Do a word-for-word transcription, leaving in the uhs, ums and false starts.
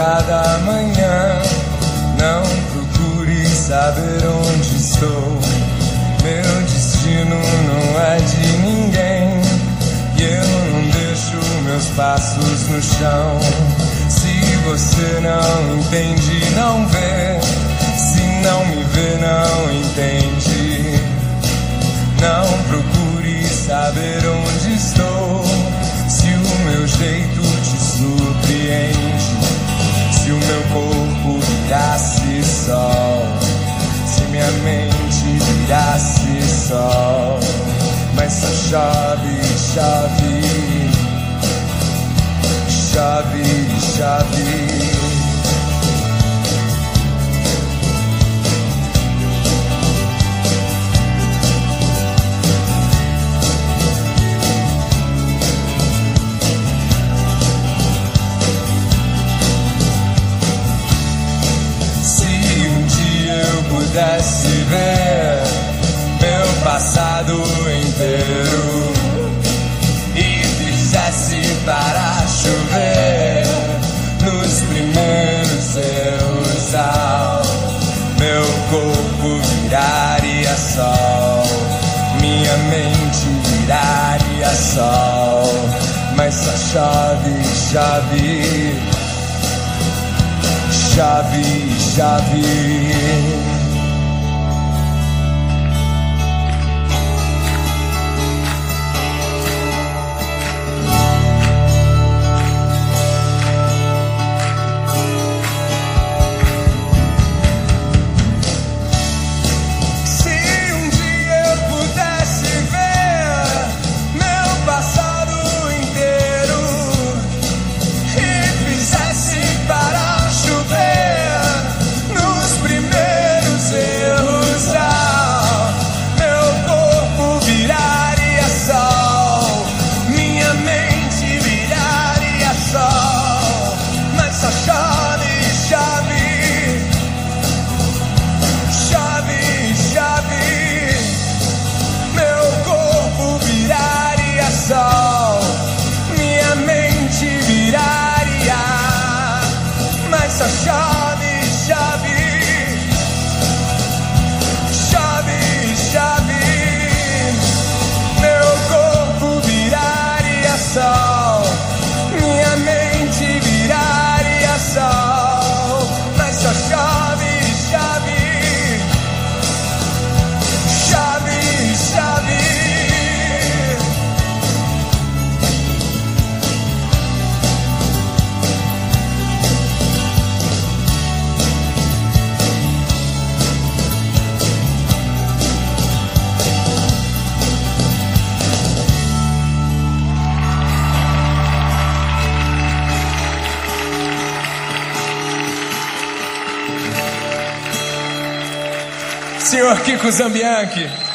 cada manhã. Não procure saber onde estou. Meu destino não é de ninguém. E eu não deixo meus passos no chão. Se você não entende, não vê. Se não me vê, não entende. Não procure saber onde estou. Se o meu jeito te surpreende. Se o meu corpo virasse sol. Se minha mente virasse sol. Mas só chove, chove. Chove, chove. Pudesse ver meu passado inteiro e fizesse para chover nos primeiros erros ao meu corpo viraria sol, minha mente viraria sol, mas só chove, chove, chove, chove. Senhor Kiko Zambianchi.